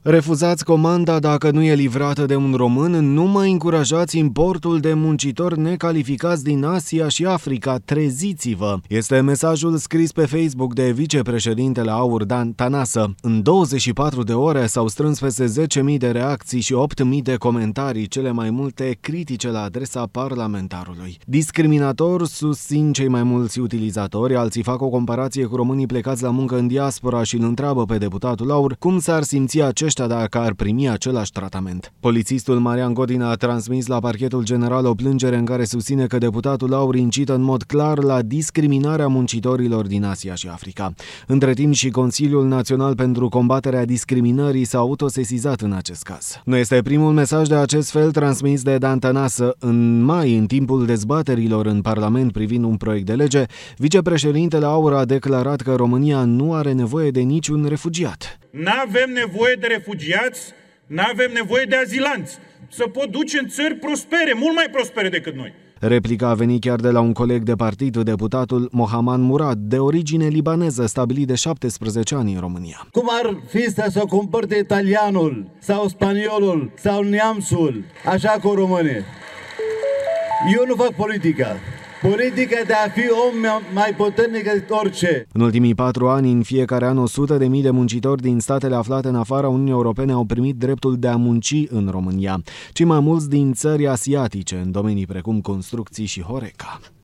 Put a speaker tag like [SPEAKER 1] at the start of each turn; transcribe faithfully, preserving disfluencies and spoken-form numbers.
[SPEAKER 1] Refuzați comanda dacă nu e livrată de un român, nu mai încurajați importul de muncitori necalificați din Asia și Africa, treziți-vă! Este mesajul scris pe Facebook de vicepreședintele AUR Dan Tănase. În douăzeci și patru de ore s-au strâns peste zece mii de reacții și opt mii de comentarii, cele mai multe critice la adresa parlamentarului. Discriminator, susțin cei mai mulți utilizatori, alții fac o comparație cu românii plecați la muncă în diaspora și îl întreabă pe deputatul AUR cum s-ar simți aceștia dacă ar primi același tratament. Polițistul Marian Godina a transmis la Parchetul General o plângere în care susține că deputatul AUR incită în mod clar la discriminarea muncitorilor din Asia și Africa. Între timp și Consiliul Național pentru Combaterea Discriminării s-a autosesizat în acest caz. Nu este primul mesaj de acest fel transmis de Dan Tănase. În mai, în timpul dezbaterilor în Parlament privind un proiect de lege, vicepreședintele AUR a declarat că România nu are nevoie de niciun refugiat.
[SPEAKER 2] N-avem nevoie de refugiați, n-avem nevoie de azilanți. Să pot duce în țări prospere, mult mai prospere decât noi.
[SPEAKER 1] Replica a venit chiar de la un coleg de partid, deputatul Mohamed Murad, de origine libaneză, stabilit de șaptesprezece ani în România.
[SPEAKER 3] Cum ar fi să se comporte italianul sau spaniolul sau neamțul, așa cu românii? Eu nu fac politică. Politica de a fi om mai puternic decât orice.
[SPEAKER 1] În ultimii patru ani, în fiecare an, o sută de mii de muncitori din statele aflate în afara Uniunii Europene au primit dreptul de a munci în România, cei mai mulți din țări asiatice, în domenii precum construcții și Horeca.